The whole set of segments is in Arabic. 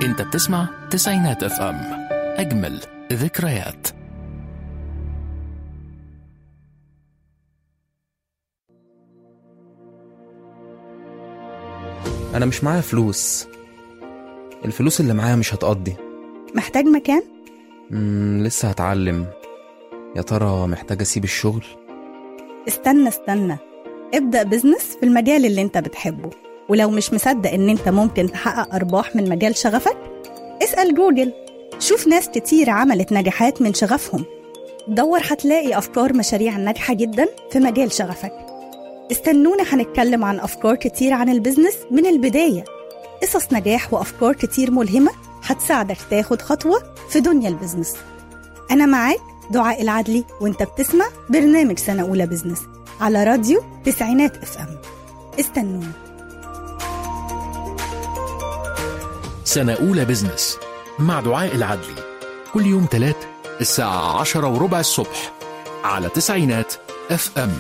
انت بتسمع تسعينات اف ام، اجمل ذكريات. أنا مش معايا فلوس، الفلوس اللي معايا مش هتقضي. محتاج مكان؟ لسه هتعلم. يا ترى محتاج أسيب الشغل؟ استنى، ابدأ بزنس في المجال اللي انت بتحبه، ولو مش مصدق ان انت ممكن تحقق أرباح من مجال شغفك، اسأل جوجل، شوف ناس كتير عملت نجاحات من شغفهم. دور هتلاقي أفكار مشاريع ناجحة جدا في مجال شغفك. استنونا، هنتكلم عن أفكار كتير عن البزنس من البداية، قصص نجاح وأفكار كتير ملهمة هتساعدك تاخد خطوة في دنيا البزنس. أنا معاك دعاء العدلي، وانت بتسمع برنامج سنة أولى بزنس على راديو تسعينات اف ام. استنونا. سنة أولى بزنس مع دعاء العدلي، كل يوم 3 الساعة 10:15 الصبح على تسعينات اف ام.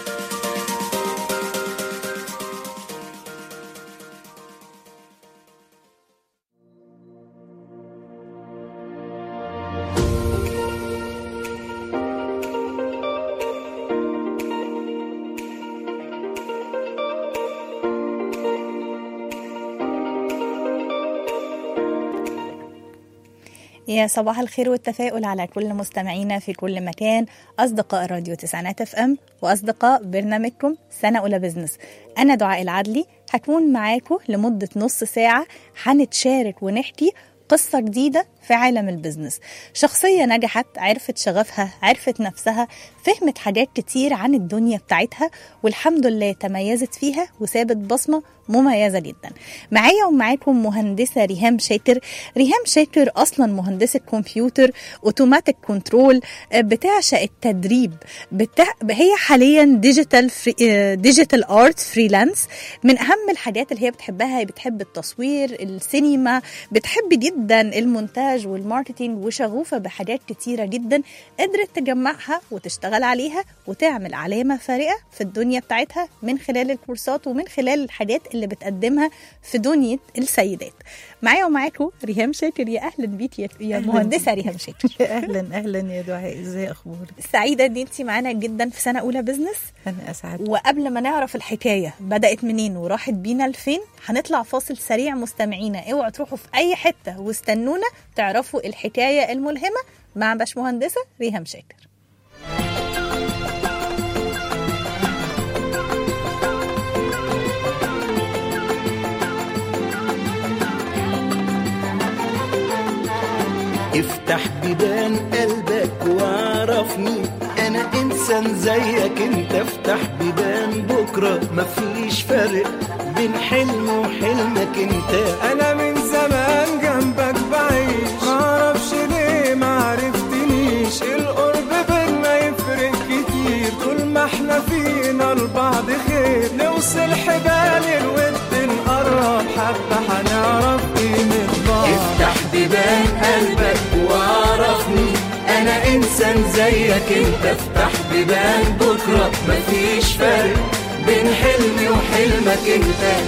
يا صباح الخير والتفاؤل على كل مستمعينا في كل مكان، أصدقاء راديو تسعينات اف ام وأصدقاء برنامجكم سنة أولى بزنس. أنا دعاء العدلي، هكون معاكم لمدة نص ساعة، هنتشارك ونحكي قصة جديدة في عالم البزنس. شخصية نجحت، عرفت شغفها، عرفت نفسها، فهمت حاجات كتير عن الدنيا بتاعتها، والحمد لله تميزت فيها وسابت بصمة مميزة جدا. معايا ومعاكم مهندسة ريهام شاكر. ريهام شاكر أصلا مهندسة كمبيوتر اوتوماتيك كنترول، بتعشق التدريب، هي حاليا ديجيتال ارت فريلانس. من أهم الحاجات اللي هي بتحبها، هي بتحب التصوير، السينما، بتحب جدا المونتاج والماركتينج، وشغوفة بحاجات كتيرة جدا قدرت تجمعها وتشتغل عليها وتعمل علامة فارقة في الدنيا بتاعتها من خلال الكورسات ومن خلال الحاجات اللي بتقدمها في دنيا السيدات. معايا ومعاكم ريهام شاكر. يا أهلا بيكي يا مهندسة ريهام شاكر. أهلا يا دعاء، إزاي أخبارك؟ سعيدة إن أنتي معانا جدا في سنة أولى بزنس. أنا أسعد. وقبل ما نعرف الحكاية بدأت منين وراحت بينا لفين، هنطلع فاصل سريع. مستمعينا اوعوا تروحوا في أي حتة واستنونا تعرفوا الحكاية الملهمة مع باشمهندسة ريهام شاكر. افتح بيبان قلبك وعرفني انا انسان زيك انت. افتح بيبان بكرة مفيش فرق بين حلم وحلمك انت. انا من زمان جنبك بعيش، معرفش ليه معرفتنيش. القرب بينا يفرق كتير، طول ما احنا فينا لبعض خير. نوصل حبال الود نقرب حبة هنعرف قيمة بعض. افتح بيبان قلبك وعرفني انا انسان زيك انت. افتح بيبان بكرة مفيش فرق بين حلمي وحلمك انت.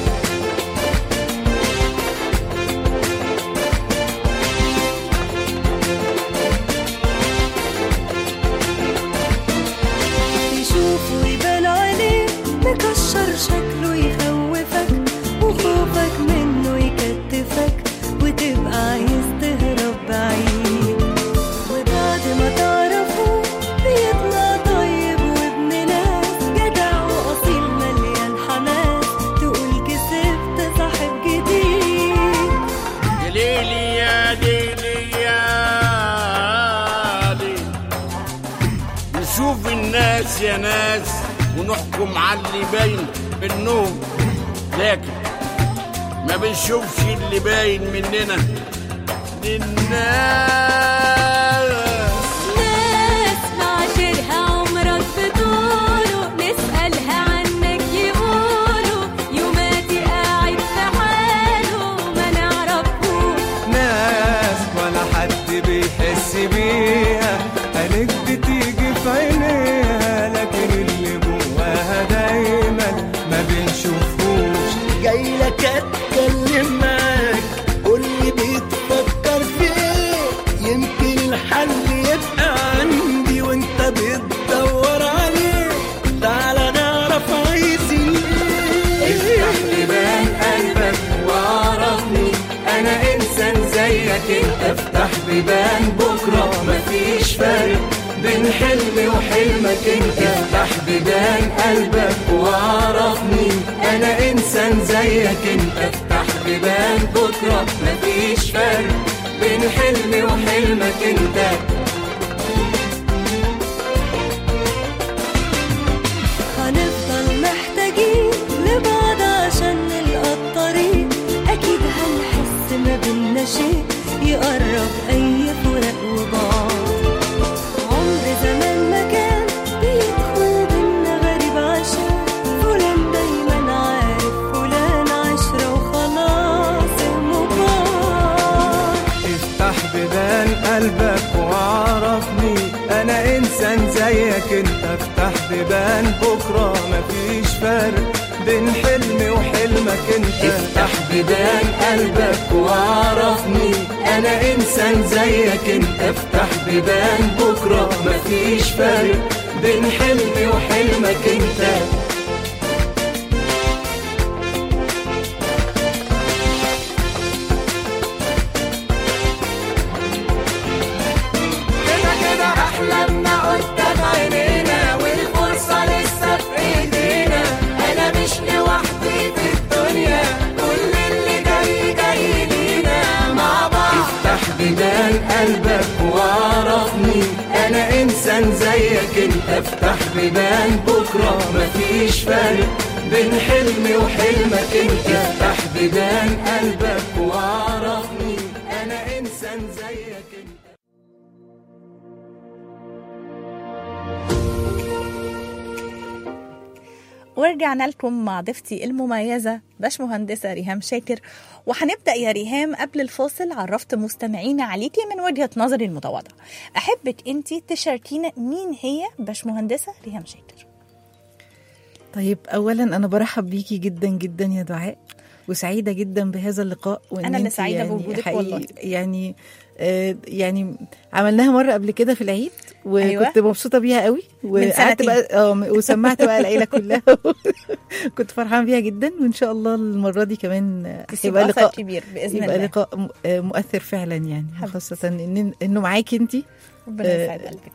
يشوفه يبان عليه مكشر شكله يخوفك، وخوفك منه يكتفك وتبقى عايز تهرب بعيد. وبعد ما تعرفه بيطلع طيب وابن ناس، جدع وأصيل مليان حماس، تقول كسبت صاحب جديد. ليلي يا ليلي يا ليلي، نشوف الناس يا ناس ونحكم على اللي باين منهم، لكن ما بنشوفش اللي باين مننا للناس. ناس معاشرها عمرك بطوله، نسألها عنك يقولوا يوماتي قاعد في حاله ما نعرفوش. ناس ولا حد بيحس بيها، قالك بتيجي في عينيها، لكن اللي جواها دايما ما بنشوفوش. جاي لك اتكلم معاك، قولي بيت بيبان بكرة مفيش فرق بين حلمي وحلمك انت. افتح بيبان قلبك وعرفني انا انسان زيك انت. افتح بيبان بكرة مفيش فرق بين حلمي وحلمك انت. هنفضل محتاجين لبعض عشان نلقى الطريق، أكيد هنحس ما بينا شيء يقرب أي فراق وبعض. عمر زمان ما كان بيدخل بينا غريب عشان فلان دايما عارف فلان، عشرة وخلاص المبار. افتح بيبان قلبك وعرفني انا انسان زيك انت. افتح بيبان بكرة مفيش فرق بين حلمي وحلمك انت. افتح بيبان قلبك وعرفني انا انسان زيك انت. افتح بيبان بكرة مفيش فرق بين حلمي وحلمك انت. أحلامنا قدام عينينا والفرصة لسه في إيدينا. أنا مش لوحدي في الدنيا، كل اللي جاي جاي لينا مع بعض. افتح بيبان قلبك وعرفني انا انسان زيك انت. افتح بيبان بكرة مفيش فرق بين حلمي وحلمك انت. افتح بيبان قلبك وعرفني انا انسان زيك انت. ورجعنا لكم مع ضيفتي المميزة باشمهندسة ريهام شاكر. وهنبدأ يا ريهام، قبل الفاصل عرفت مستمعينا عليكي من وجهة نظري المتواضعة. أحبك أنتي تشاركينا مين هي باشمهندسة ريهام شاكر. طيب أولا أنا برحب بيكي جدا جدا يا دعاء، وسعيدة جدا بهذا اللقاء. وإن أنا اللي انتي سعيدة بوجودك والله. يعني عملناها مرة قبل كده في العيد وكنت أيوة. مبسوطة بيها قوي، وقعدت بقى وسمعت بقى العيلة كلها كنت فرحانة بيها جدا. وإن شاء الله المرة دي كمان يبقى لقاء كبير بإذن يبقى الله. لقاء مؤثر فعلا يعني، خاصة إنه معاكي انتي. ربنا يسعد قلبك.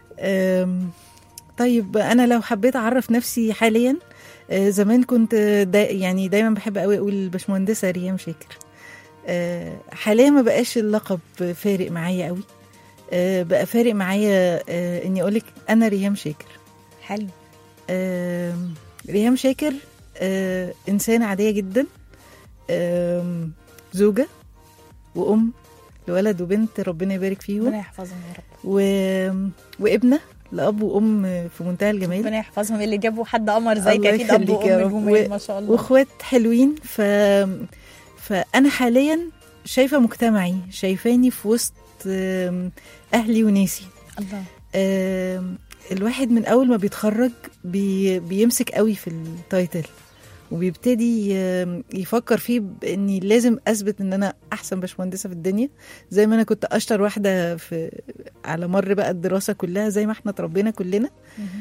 طيب أنا لو حبيت أعرف نفسي حاليا، زمان كنت يعني دايما بحب قوي أقول باشمهندسة ريهام شاكر. حاليا ما بقاش اللقب فارق معايا قوي، بقى فارق معايا إني أقولك أنا ريهام شاكر. حلو. ريهام شاكر إنسانة عادية جدا، زوجة وأم لولد وبنت ربنا يبارك فيهم، ربنا يحفظهم يا رب، وابنة لأب وأم في منتهى الجمال. ربنا يحفظهم. اللي جابوا حد قمر زيك أكيد أب وأم جمال ما شاء الله، وأخوات حلوين. فأنا حاليا شايفة مجتمعي، شايفاني في وسط أهلي وناسي. الله. الواحد من أول ما بيتخرج بيمسك قوي في التايتل، وبيبتدي يفكر فيه بإني لازم أثبت إن أنا أحسن باشمهندسة في الدنيا، زي ما أنا كنت أشطر واحدة على مر بقى الدراسة كلها، زي ما احنا اتربينا كلنا.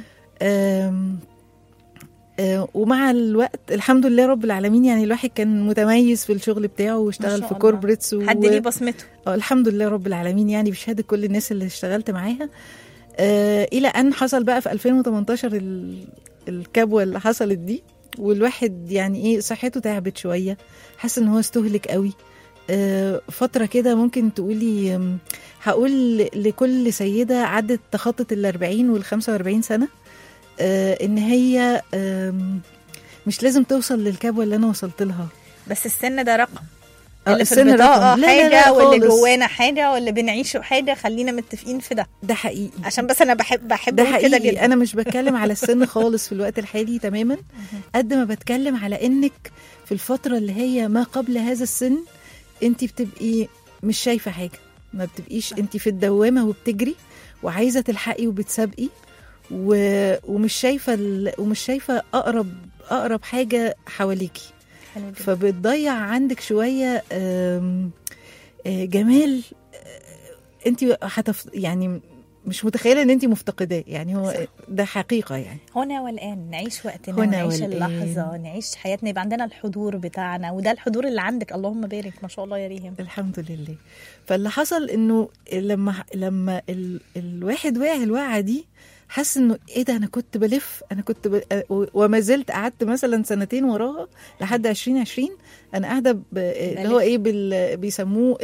ومع الوقت الحمد لله رب العالمين، يعني الواحد كان متميز في الشغل بتاعه واشتغل في كوربريتس حد ليه بصمته. الحمد لله رب العالمين، يعني بشهادة كل الناس اللي اشتغلت معاها. إلى أن حصل بقى في 2018 الكبوة اللي حصلت دي، والواحد يعني إيه صحته تعبت شوية، حس إن هو استهلك قوي. فترة كده ممكن تقولي، هقول لكل سيدة عدت تخطت 40 وال45 سنة، إن هي مش لازم توصل للكبوة اللي أنا وصلت لها. بس السن ده رقم، اللي في البطاقة حاجة واللي جوانا حاجة واللي بنعيشه حاجة، خلينا متفقين في ده. ده حقيقي، عشان بس أنا بحب ده كده جدا. أنا مش بتكلم على السن خالص في الوقت الحالي تماما، قد ما بتكلم على إنك في الفترة اللي هي ما قبل هذا السن أنت بتبقي مش شايفة حاجة، ما بتبقيش أنت في الدوامة وبتجري وعايزة تلحقي وبتسابقي، ومش شايفة أقرب حاجة حواليكي، فبتضيع عندك شوية جمال. انت يعني مش متخيله ان انت مفتقداه، يعني هو ده حقيقه يعني. هنا والآن نعيش وقتنا هنا ونعيش والآن. اللحظة، نعيش حياتنا، يبقى عندنا الحضور بتاعنا، وده الحضور اللي عندك. اللهم بارك، ما شاء الله يا ريهام. الحمد لله. فاللي حصل انه لما الواحد وقع الوقعه دي، حس انه ايه ده، انا كنت بلف، انا كنت وما زلت قعدت مثلا سنتين وراها لحد 2020 انا قاعده اللي هو ايه بيسموه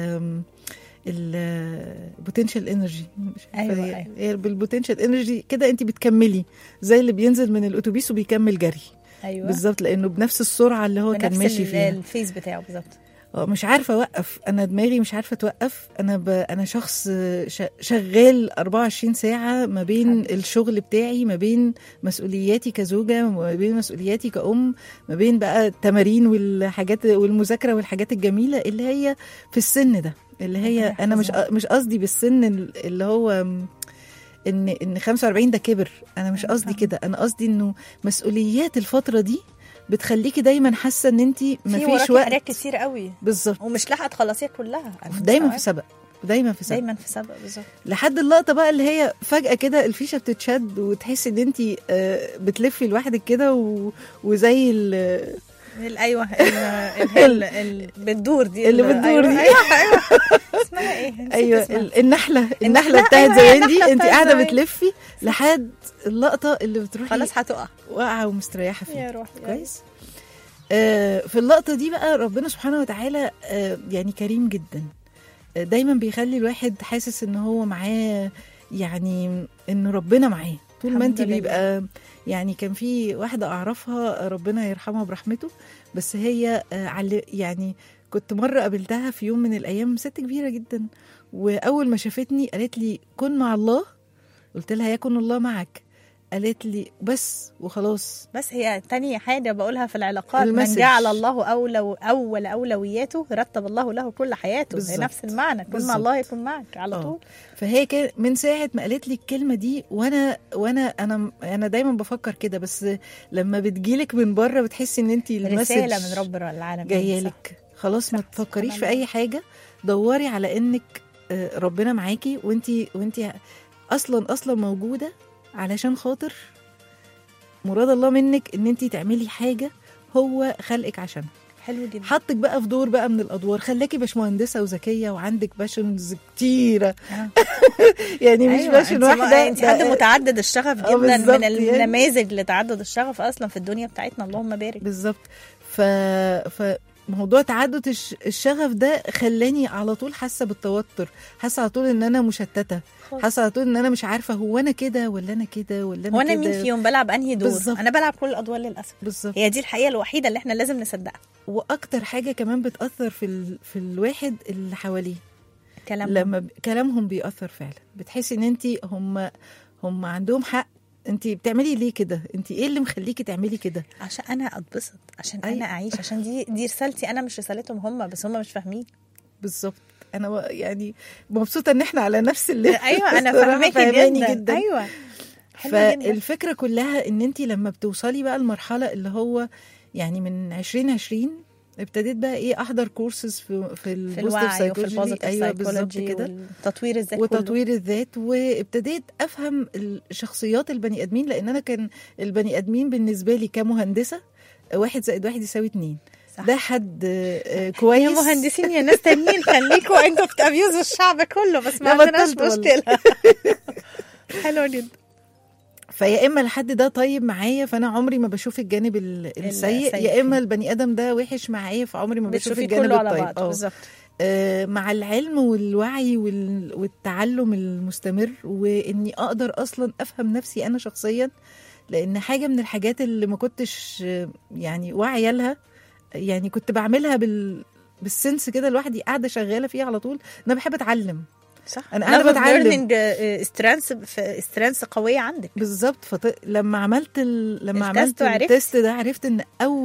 البوتنشال انرجي. أيوة. بالبوتنشال انرجي كده انت بتكملي زي اللي بينزل من الاتوبيس وبيكمل جري. ايوه بالظبط، لانه بنفس السرعه اللي هو كان ماشي فيها، الفيس بتاعه بالظبط. مش عارفه اوقف، انا دماغي مش عارفه توقف. انا شخص شغال 24 ساعه ما بين الشغل بتاعي، ما بين مسؤولياتي كزوجه، ما بين مسؤولياتي كأم، ما بين بقى التمارين والحاجات والمذاكره والحاجات الجميله اللي هي في السن ده، اللي هي انا مش قصدي بالسن اللي هو ان 45 ده كبر، انا مش قصدي كده. انا قصدي انه مسؤوليات الفتره دي بتخليكي دايما حاسه ان انت مفيش وقت، حاجات كتير قوي بالظبط، ومش لاحقه تخلصيها كلها، دايما في سبق، دايما في سبق بالظبط، لحد اللقطه بقى اللي هي فجاه كده الفيشه بتتشد وتحسي ان انت بتلفي لوحدك كده وزي ايوه بتدور دي اللي بتدور دي. ايوه اسمها ايه؟ ايوه النحله بتاعت زمان دي، انت قاعده بتلفي لحد اللقطه اللي بتروحي خلاص هتقع واقعه ومستريحه فيها يا روحي. كويس. في اللقطه دي بقى ربنا سبحانه وتعالى يعني كريم جدا، دايما بيخلي الواحد حاسس ان هو معاه، يعني ان ربنا معاه طول ما انت بيبقى. يعني كان في واحده اعرفها ربنا يرحمها برحمته، بس هي يعني كنت مره قابلتها في يوم من الايام، ست كبيره جدا، واول ما شافتني قالت لي كن مع الله. قلت لها يكن الله معك. قالت لي بس وخلاص. بس هي تاني حاجة بقولها في العلاقات، من جعل الله أول أولوياته رتب الله له كل حياته. هي نفس المعنى، كن مع الله يكون معك على طول. فهي كان من ساعة ما قالت لي الكلمة دي وأنا دايما بفكر كده، بس لما بتجيلك من بره بتحسي إن أنت رسالة من رب العالمين جايالك، خلاص ما تفكريش في أي حاجة، دوري على إنك ربنا معاكي، وانت أصلا موجودة علشان خاطر مراد الله منك ان انتي تعملي حاجه هو خلقك عشان. حلو جدا. حطك بقى في دور بقى من الادوار، خلاكي باشمهندسه وذكيه وعندك باشنز كتيره يعني مش باشن واحده، انت حد متعدد الشغف جدا، من النماذج لتعدد الشغف اصلا في الدنيا بتاعتنا، اللهم بارك. بالظبط. موضوع تعدد الشغف ده خلاني على طول حاسه بالتوتر، حاسه على طول ان انا مشتته، حاسه على طول ان انا مش عارفه هو انا كده ولا انا كده ولا انا وانا مين فيهم، بلعب انهي دور. بالزبط. انا بلعب كل الادوار للاسف. بالظبط. هي دي الحقيقه الوحيده اللي احنا لازم نصدقها. واكتر حاجه كمان بتاثر في الواحد اللي حواليه، كلامهم. لما كلامهم بيأثر فعلا، بتحسي ان انت هم عندهم حق. انت بتعملي ليه كده؟ انت ايه اللي مخليكي تعملي كده؟ عشان انا اتبسط، عشان انا اعيش، عشان دي رسالتي انا، مش رسالتهم هم، بس هم مش فاهمين. بالظبط. انا يعني مبسوطه ان احنا على نفس اللي ايوه انا فاهماكي جدا. ايوه فالفكره كلها ان انت لما بتوصلي بقى المرحله اللي هو يعني من 2020 ابتديت بقى ايه احضر كورسز في البوزيتيف سايكولوجي. ايوه بالظبط كده، وتطوير الذات وتطوير الذات، وابتديت افهم شخصيات البني ادمين، لان انا كان البني ادمين بالنسبه لي كمهندسه 1 + 1 = 2. صح. ده حد كويس. يا مهندسين يا ناس تانيين خليكوا انتوا بتابيوزوا الشعب كله، بس ما عندناش مشكله. حلو جدا. فيا اما الحد ده طيب معايا فانا عمري ما بشوف الجانب السيء، يا اما البني ادم ده وحش معايا فعمري ما بشوف الجانب الطيب. بالظبط. مع العلم والوعي والتعلم المستمر، واني اقدر اصلا افهم نفسي انا شخصيا، لان حاجه من الحاجات اللي ما كنتش يعني واعيه لها، يعني كنت بعملها بالسنس كده لوحدي، قاعده شغاله فيها على طول. انا بحب اتعلم. صح. انا قاعده بتعلم. سترينث قويه عندك. بالظبط. لما عملت التست ده عرفت ان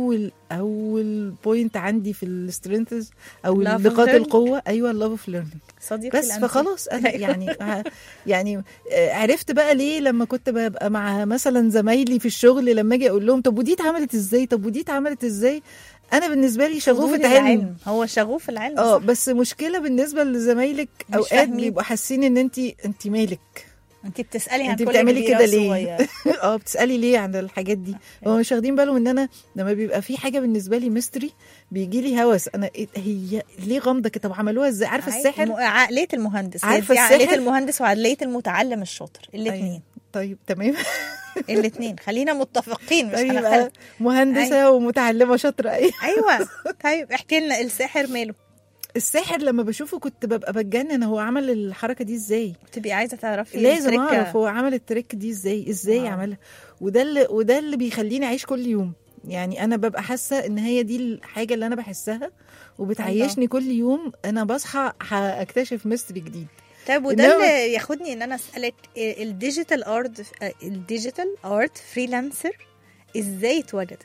اول بوينت عندي في السترينثز او نقاط القوه، ايوه اللاف اوف ليرنينج. بس فخلاص انا يعني عرفت بقى ليه لما كنت ببقى مع مثلا زمايلي في الشغل، لما اجي اقول لهم طب ودي اتعملت ازاي، طب ودي اتعملت ازاي، انا بالنسبه لي شغوفه فضول علم. العلم. هو شغوف العلم. اه صح. بس مشكله بالنسبه لزمايلك مش اوقات فاهمين. بيبقوا حاسين ان انت مالك، انت بتسالي عن انت كل بتعملي كبيرة كده ليه؟ وصغيرة. اه بتسالي ليه عن الحاجات دي؟ هو مش واخدين بالهم ان انا لما بيبقى في حاجه بالنسبه لي ميستري بيجي لي هوس، انا هي ليه غامضه كده؟ طب عملوها ازاي؟ عارفه السحر؟ عقليه المهندس، عارفة هي دي عقليه السحر؟ المهندس وعقليه المتعلم الشاطر، الاثنين. طيب تمام. الاثنين، خلينا متفقين، مش طيب هنختلف. مهندسه ومتعلمه شاطره. ايوه. طيب احكي لنا الساحر ماله؟ الساحر لما بشوفه كنت ببقى بتجنن، هو عمل الحركه دي ازاي؟ بتبقي عايزه تعرفي لازم التركة. اعرف هو عمل التريك دي ازاي واو. عملها. وده اللي بيخليني اعيش كل يوم. يعني انا ببقى حاسه ان هي دي الحاجه اللي انا بحسها وبتعيشني كل يوم. انا بصحى هاكتشف ميستري جديد. طيب وده اللي ياخدني ان انا اسالك، الديجيتال ارت فريلانسر ازاي اتوجدت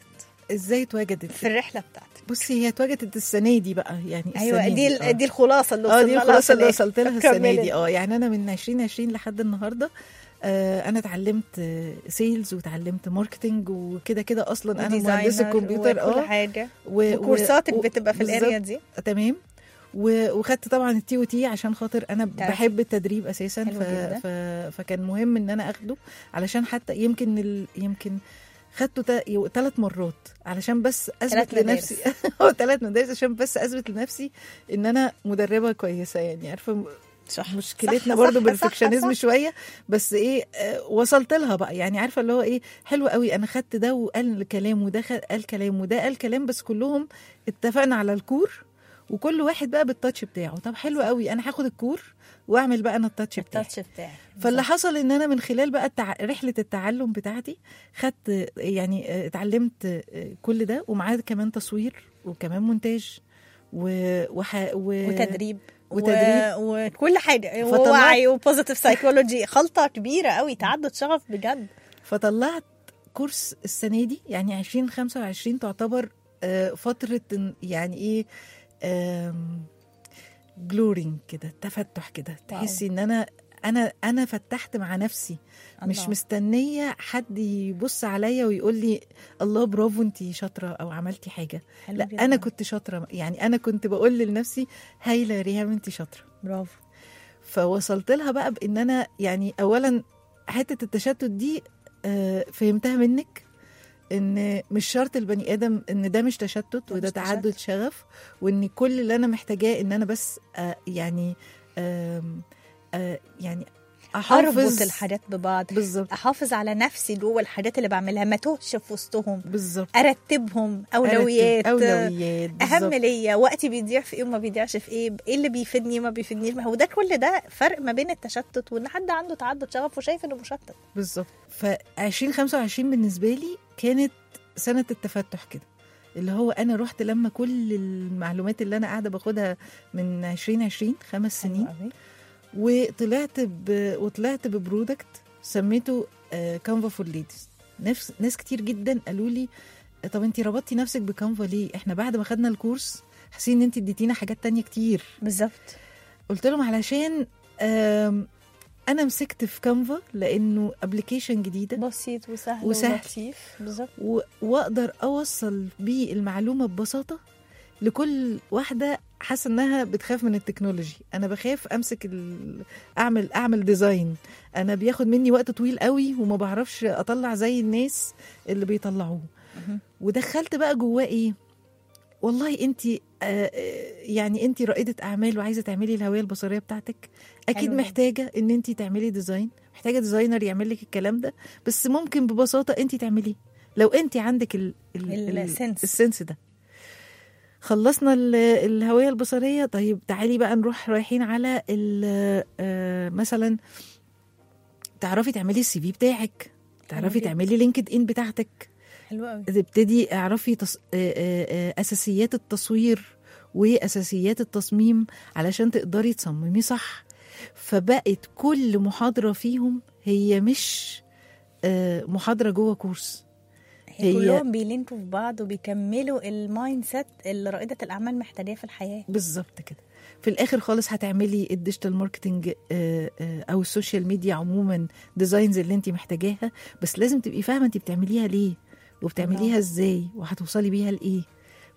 في الرحله بتاعتك؟ بصي هي اتوجدت السنه دي بقى، يعني ايوه السنة دي الخلاصه اللي وصلنا دي لها الخلاصه اللي في وصلت لها الآخر. السنه كملي. دي. يعني انا من 2020 لحد النهارده انا اتعلمت سيلز واتعلمت ماركتنج وكده كده. اصلا انا مهندسه كمبيوتر وكل حاجه و وكورساتك بتبقى في الاريا دي. تمام. وخدت طبعا الTOT عشان خاطر انا بحب التدريب اساسا. فكان مهم ان انا اخده علشان حتى يمكن خدته 3 مرات علشان بس اثبت لنفسي 3 مدارس عشان بس اثبت لنفسي ان انا مدربه كويسه. يعني عارفه صح. مشكلتنا برضو بالفكشنزم شويه، بس ايه وصلت لها بقى. يعني عارفه اللي هو ايه، حلو قوي انا خدت ده وقال كلام وده قال كلام وده قال كلام، بس كلهم اتفقنا على الكور وكل واحد بقى بالتاتش بتاعه. طب حلو قوي، انا هاخد الكور واعمل بقى انا التاتش بتاعي. فاللي حصل ان انا من خلال بقى رحله التعلم بتاعتي خدت يعني اتعلمت كل ده، ومعاه كمان تصوير وكمان مونتاج وتدريب وكل حاجه، ووعي وبوزيتيف سايكولوجي، خلطه كبيره قوي، تعدد شغف بجد. فطلعت كورس السنه دي، يعني 2025 تعتبر فتره يعني ايه جلورينج كده، تفتح كده، تحسي ان انا فتحت مع نفسي. الله. مش مستنيه حد يبص عليا ويقول لي الله برافو انتي شاطره او عملتي حاجه. لا جدا. انا كنت شاطره، يعني انا كنت بقول لنفسي هايله يا ريهام انتي شاطره برافو. فوصلت لها بقى بان انا يعني اولا حته التشتت دي فهمتها منك، ان مش شرط البني ادم ان ده مش تشتت وده تعدد شغف، وان كل اللي انا محتاجاه ان انا بس يعني احافظ اربط الحاجات ببعض بالظبط، احافظ على نفسي جوه الحاجات اللي بعملها، ما توهش في وسطهم بالظبط، ارتبهم اولويات بالزبط. اهم ليا، وقتي بيضيع في ايه وما بيضيعش في ايه اللي بيفيدني وما بيفيدنيش. ما هو ده كل ده فرق ما بين التشتت وان حد عنده تعدد شغف وشايف انه مشتت بالظبط. ف 2025 بالنسبه لي كانت سنه التفتح كده، اللي هو انا رحت لما كل المعلومات اللي انا قاعده باخدها من 2020 5 سنين وطلعت ببرودكت سميته كانفا فور ليديز. ناس كتير جدا قالوا لي طب انتي ربطتي نفسك بكانفا ليه؟ احنا بعد ما خدنا الكورس حاسين ان انتي اديتينا حاجات تانية كتير. بالظبط. قلت لهم علشان انا مسكت في كانفا لانه ابلكيشن جديده بسيط وسهل ولطيف بالظبط، واقدر اوصل بيه المعلومه ببساطه لكل واحده حاسه انها بتخاف من التكنولوجي. انا بخاف امسك اعمل ديزاين، انا بياخد مني وقت طويل قوي وما بعرفش اطلع زي الناس اللي بيطلعوه. ودخلت بقى جواه ايه، والله انت يعني انت رائده اعمال وعايزه تعملي الهويه البصريه بتاعتك، اكيد محتاجه ان انت تعملي ديزاين، محتاجه ديزاينر يعمل لك الكلام ده، بس ممكن ببساطه انت تعمليه لو انت عندك السنس ده. خلصنا الهويه البصريه، طيب تعالي بقى نروح رايحين على مثلا تعرفي تعملي الCV بتاعك، تعرفي تعملي لينكد ان بتاعتك، حلو قوي. تبتدي اعرفي اساسيات التصوير واساسيات التصميم علشان تقدري تصممي صح. فبقت كل محاضره فيهم هي مش محاضره جوه كورس، هي كلهم بيلينكوا في بعض وبيكملوا المايند سيت اللي رائده الاعمال محتاجاه في الحياه. بالظبط كده. في الاخر خالص هتعملي الديجيتال ماركتنج او السوشيال ميديا عموما، ديزاينز اللي انت محتاجاها، بس لازم تبقي فاهمه انت بتعمليها ليه وبتعمليها ازاي وهتوصلي بيها لايه.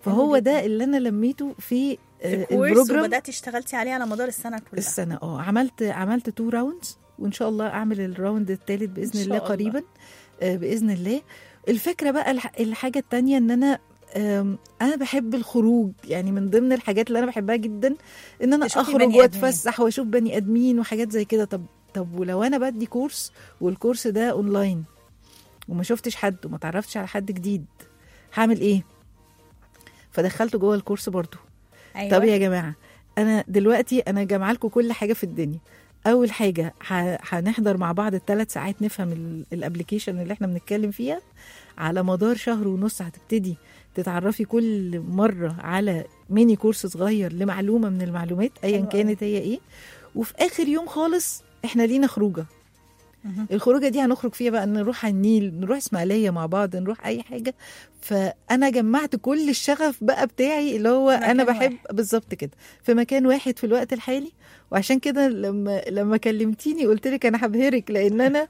فهو جداً. ده اللي انا لميته في الكورس، البروجرام وبدأتي اشتغلتي عليه على مدار السنة كلها. السنه. عملت 2 راوندز، وان شاء الله اعمل الراوند الثالث باذن إن الله شاء قريبا. باذن الله. الفكره بقى الحاجه التانية ان انا بحب الخروج، يعني من ضمن الحاجات اللي انا بحبها جدا ان انا تشوفي اخرج بني واتفسح واشوف بني ادمين وحاجات زي كده. طب ولو انا بدي كورس والكورس ده اونلاين وما شفتش حد وما تعرفتش على حد جديد، هعمل ايه؟ فدخلته جوه الكورس برضو. أيوة. طب يا جماعه، انا دلوقتي انا جامعه لكم كل حاجه في الدنيا. اول حاجه هنحضر مع بعض ال3 ساعات نفهم الابليكيشن اللي احنا بنتكلم فيها. على مدار شهر ونص هتبتدي تتعرفي كل مره على ميني كورس صغير لمعلومه من المعلومات ايا كانت هي ايه. وفي اخر يوم خالص احنا لينا خروجه. الخروجه دي هنخرج فيها بقى، نروح على النيل، نروح اسماعيليه مع بعض، نروح اي حاجه. فانا جمعت كل الشغف بقى بتاعي اللي هو انا بحب بالظبط كده في مكان واحد في الوقت الحالي. وعشان كده لما كلمتيني قلت لك انا هبهرك، لان انا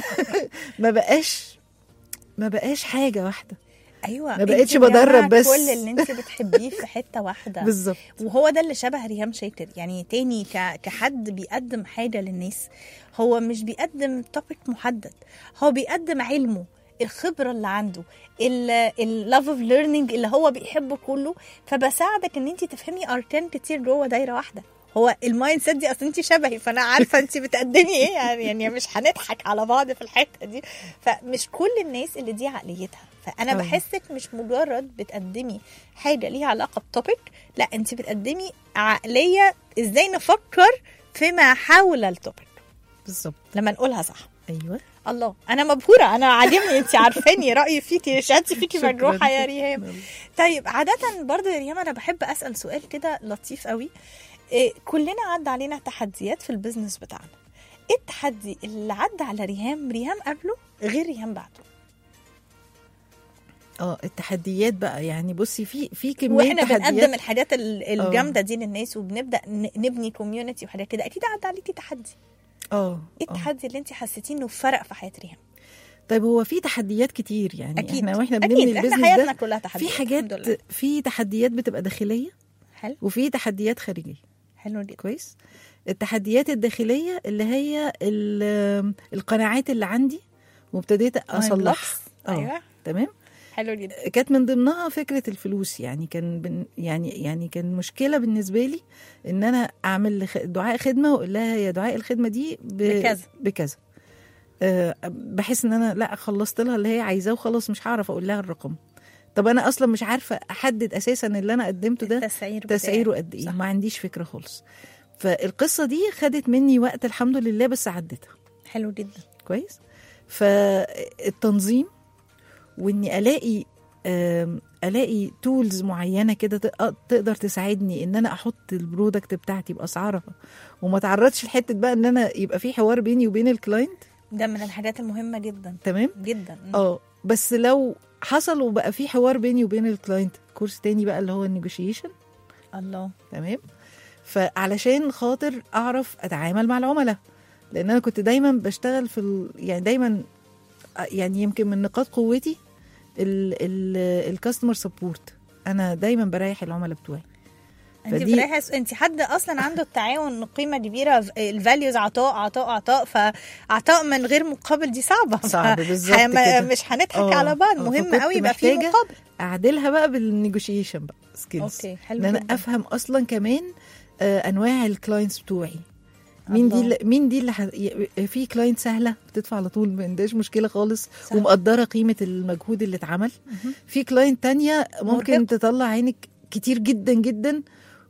ما بقاش حاجه واحده. ايوه، ما بقتش انت بدرب مجمعة بس. كل اللي انت بتحبيه في حته واحده. بالظبط. وهو ده اللي شبه ريهام شاكر، يعني تاني كحد بيقدم حاجه للناس. هو مش بيقدم توبيك محدد، هو بيقدم علمه، الخبره اللي عنده، اللاف اوف ليرنينج اللي هو بيحبه كله. فبساعدك ان انت تفهمي اركان كتير جوه دايره واحده. هو المايند سيت دي اصلا انت شبهي، فانا عارفه انت بتقدمي ايه. يعني مش هنضحك على بعض في الحته دي. فمش كل الناس اللي دي عقليتها. فانا بحسك مش مجرد بتقدمي حاجه ليها علاقه بتوبيك، لا انت بتقدمي عقليه ازاي نفكر فيما حول التوبيك. بالظبط، لما نقولها صح. ايوه. الله، انا مبهوره، انا عاجبني. انت عارفاني رايي فيكي، شهادتي فيكي مجروحه يا ريهام. طيب عاده برضه يا ريهام انا بحب اسال سؤال كده لطيف قوي. كلنا عدى علينا تحديات في البيزنس بتاعنا. ايه التحدي اللي عدى على ريهام قبله غير ريهام بعده؟ التحديات بقى، يعني بصي في كميه واحنا تحديات. بنقدم الحاجات الجامده دي للناس وبنبدا نبني كوميونتي وحاجات كده، اكيد عدى عليكي تحدي. ايه التحدي اللي انت حسيتيه انه فرق في حياه ريهام؟ طيب هو في تحديات كتير، يعني أكيد. واحنا بنبني البيزنس احنا حياتنا ده كلها تحديات. في حاجات، في تحديات بتبقى داخليه. حلو. وفي تحديات خارجيه. حلو جدا. كويس. التحديات الداخليه اللي هي القناعات اللي عندي وابتديت اصلحها. ايوه تمام. حلو جدا. كانت من ضمنها فكره الفلوس، يعني يعني كان مشكله بالنسبه لي ان انا اعمل دعاء خدمه واقول لها يا دعاء الخدمه دي بكذا. بحس ان انا لا خلصت لها اللي هي عايزاه وخلاص، مش هعرف اقول لها الرقم. طب انا اصلا مش عارفه احدد اساسا اللي انا قدمته ده تسعيره قد ايه، ما عنديش فكره خالص. فالقصه دي خدت مني وقت الحمد لله، بس عدتها. حلو جدا. كويس. فالتنظيم، واني الاقي تولز معينه كده تقدر تساعدني ان انا احط البرودكت بتاعتي باسعارها وما تعرضش لحته بقى ان انا يبقى في حوار بيني وبين الكلاينت. ده من الحاجات المهمه جدا. تمام جدا. بس لو حصل وبقى في حوار بيني وبين الكلاينت، كورس تاني بقى اللي هو النيجوشيشن. الله. تمام. فعلشان خاطر اعرف اتعامل مع العملاء، لان انا كنت دايما بشتغل يعني دايما، يعني يمكن من نقاط قوتي الكاستمر سبورت. انا دايما بريح العملاء بتوعي. انت حد اصلا عنده التعاون قيمه كبيره، الفاليوز عطاء فعطاء من غير مقابل دي صعب بالظبط كده. مش هنضحك على بعض. مهم قوي يبقى في مقابل. اعدلها بقى بالنيجوشيشن بقى سكيلز. اوكي حلو ان انا جدا. افهم اصلا كمان انواع الكلاينتس بتوعي. مين دي اللي في كلاينت سهله بتدفع على طول، ما عندهاش مشكله خالص ومقدره قيمه المجهود اللي اتعمل. في كلاينت تانية ممكن تطلع عينك كتير جدا جدا،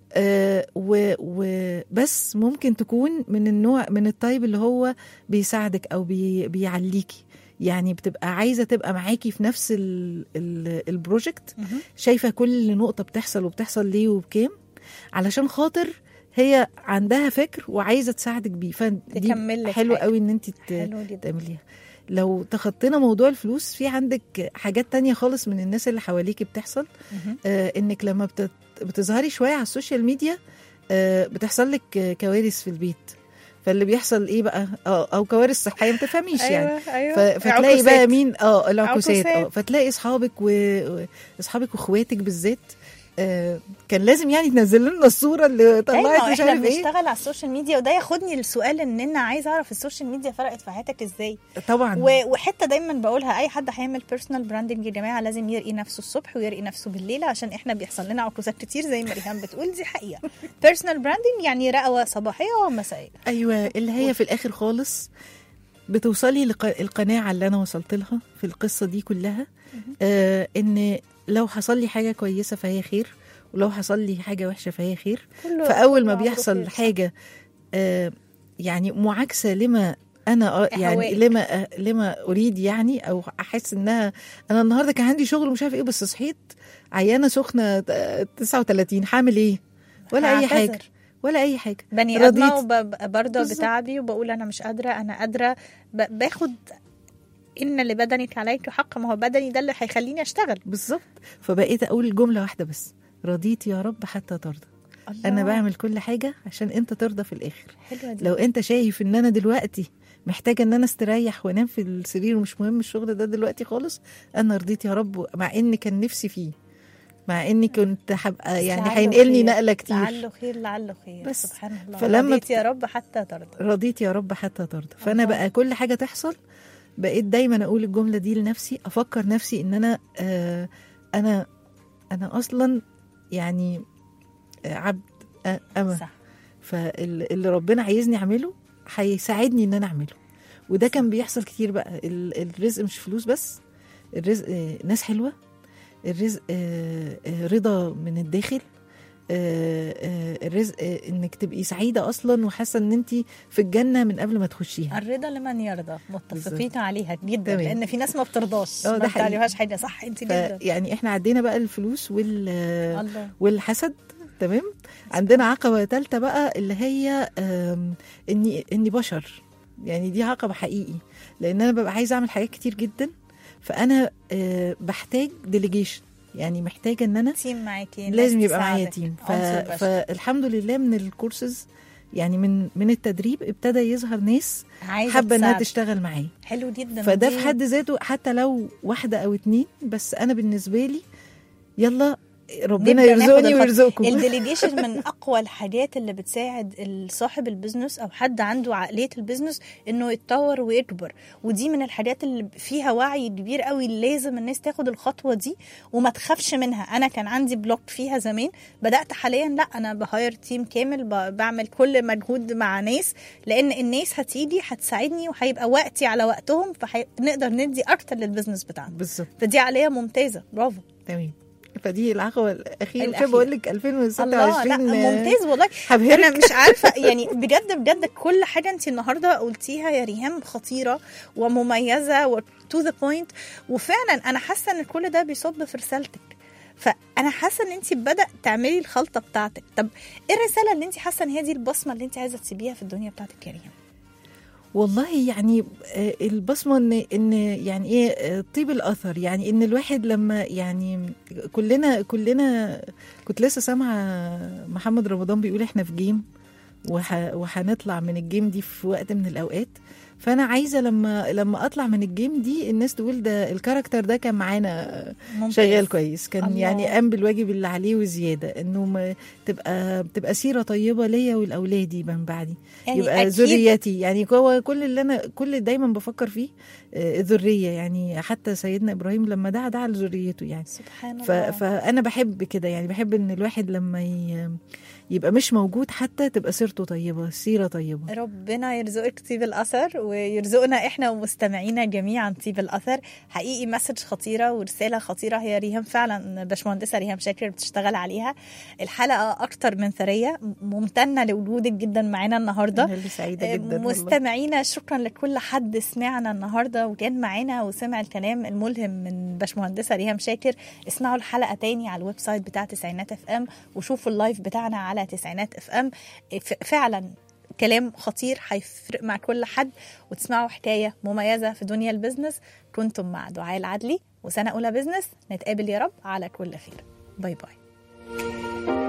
وبس ممكن تكون من النوع من الطيب اللي هو بيساعدك او بيعليكي، يعني بتبقى عايزه تبقى معاكي في نفس البروجكت، شايفه كل نقطه بتحصل ليه وبكام، علشان خاطر هي عندها فكر وعايزه تساعدك بيه. فدي حلو قوي ان انت تعمليها. لو تخطينا موضوع الفلوس، في عندك حاجات تانية خالص من الناس اللي حواليك بتحصل. انك لما بتظهري شويه على السوشيال ميديا بتحصل لك كوارث في البيت. فاللي بيحصل ايه بقى او كوارث صحيه ما تفهميش يعني. أيوة. فتلاقي عكوسات. بقى مين العكوسات عكوسات. فتلاقي اصحابك واصحابك واخواتك بالذات كان لازم يعني تنزل لنا الصوره اللي طلعت ايوه مش احنا عارف ايه. بنشتغل على السوشيال ميديا، وده ياخدني للسؤال ان انا عايزه اعرف السوشيال ميديا فرقت في حياتك ازاي. طبعا. وحته دايما بقولها، اي حد هيعمل بيرسونال براندنج يا جماعه لازم يرقي نفسه الصبح ويرقي نفسه بالليل، عشان احنا بيحصل لنا عكوسات كتير زي ما ريهام بتقول، دي حقيقه. بيرسونال براندنج يعني رقوه صباحيه ومسائيه. ايوه اللي هي في الاخر خالص بتوصلي القناعه اللي انا وصلت لها في القصه دي كلها، ان لو حصل لي حاجه كويسه فهي خير، ولو حصل لي حاجه وحشه فهي خير. فاول ما بيحصل حاجه يعني معاكسه لما انا يعني لما اريد يعني، او احس انها انا النهارده كان عندي شغل ومش عارف ايه، بس صحيت عيانه سخنه 39 هعمل ايه؟ ولا اي حاجه ولا اي حاجه. بني ادمه وبرضه بتعبي وبقول انا مش قادره، انا قادره باخد ان لبدنك عليك حق، ما هو بدني ده اللي هيخليني اشتغل. بالظبط. فبقيت اقول جمله واحده بس، رضيت يا رب حتى ترضى. الله. انا بعمل كل حاجه عشان انت ترضى في الاخر. حلوة دي. لو انت شايف ان انا دلوقتي محتاجه ان انا استريح وانام في السرير ومش مهم الشغل ده دلوقتي خالص، انا رضيت يا رب، مع ان كان نفسي فيه، مع اني كنت هبقى يعني هينقلني نقله كتير. لعله خير بس. سبحان الله. فلما رضيت يا رب حتى ترضى. رضيت يا رب حتى ترضى. فانا بقى كل حاجه تحصل بقيت دايما اقول الجمله دي لنفسي، افكر نفسي ان انا انا اصلا يعني عبد أما. صح. فاللي ربنا عايزني اعمله هيساعدني ان انا اعمله. وده كان بيحصل كتير بقى. الرزق مش فلوس بس، الرزق ناس حلوه، الرزق رضا من الداخل، الرزق انك تبقي سعيده اصلا وحاسه ان انت في الجنه من قبل ما تخشيها. الرضا لمن يرضى، متفقين عليها جدا. تمام. لان في ناس ما بترضاش، ده ما بتعليهاش حاجه. صح انت جدا. يعني احنا عدينا بقى الفلوس والحسد. تمام. عندنا عقبه ثالثه بقى اللي هي اني بشر، يعني دي عقبه حقيقي، لان انا ببقى عايزه اعمل حاجات كتير جدا، فانا بحتاج ديليجيشن، يعني محتاجه ان انا تيم معاكي، لازم يبقى معايا تيم. فالحمد لله من الكورسز يعني من التدريب ابتدى يظهر ناس حابه انها تشتغل معايا. حلو جدا. فده في حد ذاته حتى لو واحده او اتنين بس، انا بالنسبه لي يلا ربنا يرزقني ويرزقكم. الديليجيشن من اقوى الحاجات اللي بتساعد صاحب البيزنس او حد عنده عقليه البيزنس انه يتطور ويكبر. ودي من الحاجات اللي فيها وعي كبير قوي، لازم الناس تاخد الخطوه دي وما تخافش منها. انا كان عندي بلوك فيها زمان، بدات حاليا لا، انا بهاير تيم كامل، بعمل كل مجهود مع ناس، لان الناس هتيجي هتساعدني وهيبقى وقتي على وقتهم، فنقدر ندي اكتر للبيزنس بتاعنا. بالظبط. فدي عقليه ممتازه. برافو. تمام. فدي العقبه الاخيره. شو بقول لك 2026 ممتاز والله. انا مش عارفه يعني بجد كل حاجه انت النهارده قلتيها يا ريهام خطيره ومميزه وتو ذا بوينت، وفعلا انا حاسه ان كل ده بيصب في رسالتك. فانا حاسه ان انت بدأ تعملي الخلطه بتاعتك. طب ايه الرساله اللي انت حاسه ان هي دي البصمه اللي انت عايزه تسيبيها في الدنيا بتاعتك يا ريهام؟ والله يعني البصمه ان يعني ايه طيب الاثر، يعني ان الواحد لما يعني كلنا كنت لسه سامعه محمد رمضان بيقول احنا في جيم وهنطلع من الجيم دي في وقت من الاوقات. فانا عايزه لما اطلع من الجيم دي الناس تقول ده الكاركتر ده كان معانا شغال كويس، كان الله. يعني قام بالواجب اللي عليه وزياده، انه تبقى سيره طيبه ليا ولاولادي من بعدي، يعني يبقى ذريتي. يعني هو كل دايما بفكر فيه الذريه، يعني حتى سيدنا ابراهيم لما دعا لذريته يعني سبحان الله. فانا بحب كده، يعني بحب ان الواحد لما يبقى مش موجود حتى تبقى سيرته طيبه، سيره طيبه. ربنا يرزقك طيب الاثر ويرزقنا احنا ومستمعينا جميعا طيب الاثر. حقيقي مسج خطيره ورساله خطيره هي ريهام فعلا باشمهندسه ريهام شاكر بتشتغل عليها. الحلقه اكتر من ثريه، ممتنه لوجودك جدا معانا النهارده. انا اللي سعيده جدا. مستمعينا شكرا لكل حد سمعنا النهارده وكان معانا وسمع الكلام الملهم من باشمهندسه ريهام شاكر. اسمعوا الحلقه تاني على الويب سايت بتاع تسعينات اف ام، وشوفوا اللايف بتاعنا على تسعينات اف ام. فعلا كلام خطير هيفرق مع كل حد، وتسمعوا حكايه مميزه في دنيا البزنس. كنتم مع دعاء العدلي وسنه اولى بزنس. نتقابل يا رب على كل خير. باي باي.